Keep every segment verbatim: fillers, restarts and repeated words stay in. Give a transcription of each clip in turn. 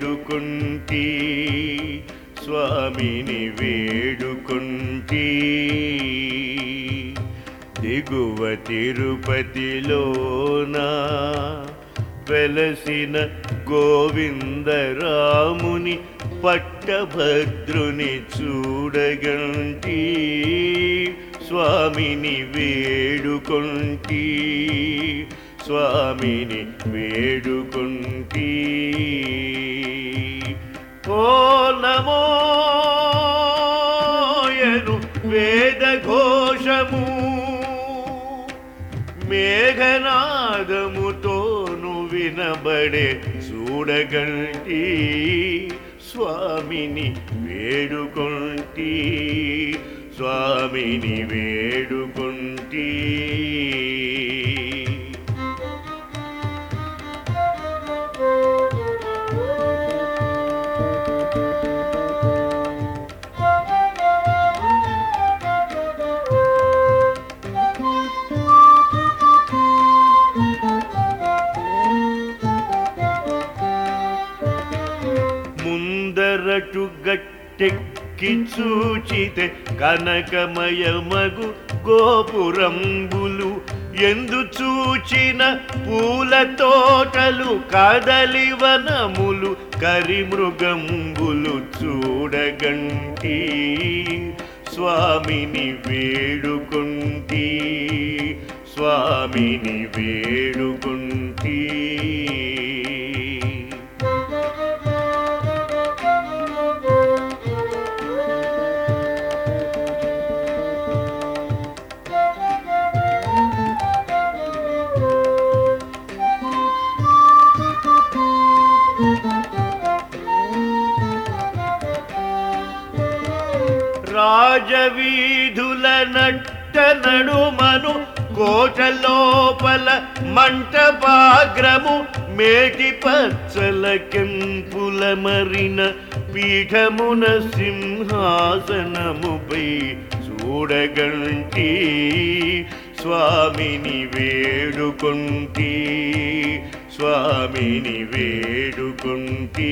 వేడుకుంటి స్వామిని వేడుకుంటి దిగువ తిరుపతిలోన వెలసిన గోవిందరాముని పట్టభద్రుని చూడగంటి స్వామిని వేడుకొంటి స్వామిని వేడుకొంటి ఓ నమోయను వేదఘోషము మేఘనాదముతోను వినబడే చూడగంటి స్వామిని వేడుకొంటి స్వామిని వేడుకొంటి ముందరటు గట్టెక్కి చూచితే కనకమయమగు గోపురంబులు ఎందు చూచిన పూల తోటలు కదలి వనములు కరిమృగంబులు చూడగంటి స్వామిని వేడుకొంటి స్వామిని వేడుకొంటి రాజవీధుల నట్ట నడుమను కోట లోపల మంటపాగ్రము మేటి పచ్చల కెంపుల మరిన పీఠమున సింహాసనముపై చూడగంటి స్వామిని వేడుకొంటి స్వామిని వేడుకొంటి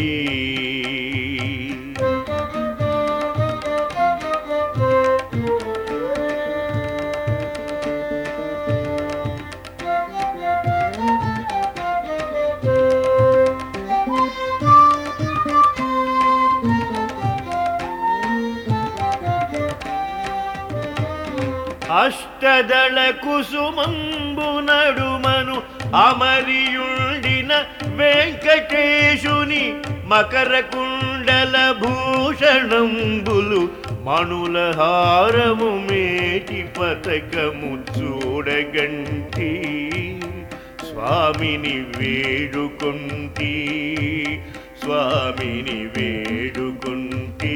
అష్టదళ కుసుమంబు నడుమను అమరియుండిన వెంకటేశుని మకర కుండల భూషణంబులు మణుల హారము మేటి పతకము చూడగంటి స్వామిని వేడుకొంటి స్వామిని వేడుకొంటి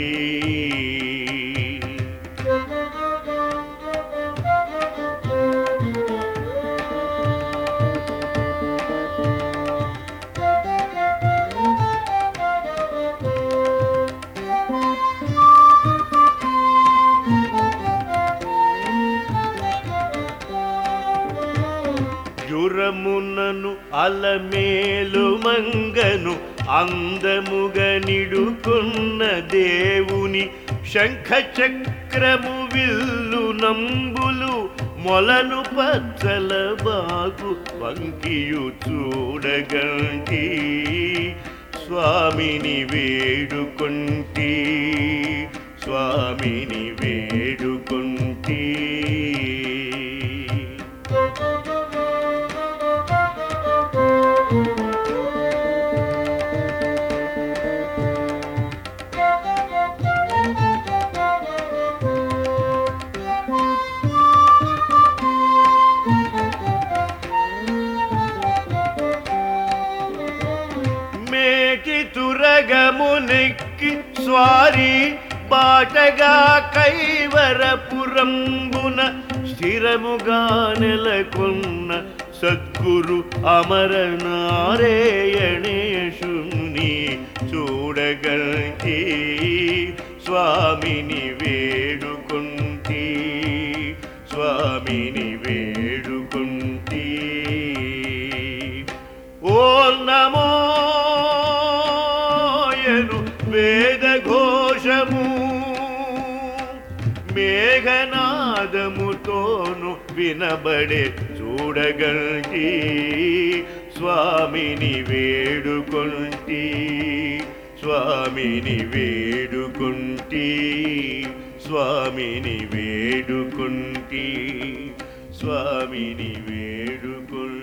జురమునను అలమేలు మంగను అందముగా నిడుకున్న దేవుని శంఖ చక్రము విల్లు నంబులు మొలను పచ్చల బాగు వంకియు చూడగంటి స్వామిని వేడుకొంటి స్వామిని వేడుకొంటి తురగమునెక్కి స్వారీ బాటగా కైవరపురంబున స్థిరముగా నెలకొన్న సద్గురు అమరనారాయణేశుని చూడగంటి స్వామిని వేడుకొంటి స్వామిని వేడుకొంటి ఓ నమో మోయను వేదఘోషము మేఘనాదముతోను వినబడే చూడగంటి స్వామిని వేడుకొంటి స్వామిని వేడుకొంటి స్వామిని వేడుకొంటి స్వామిని వేడుకొంటి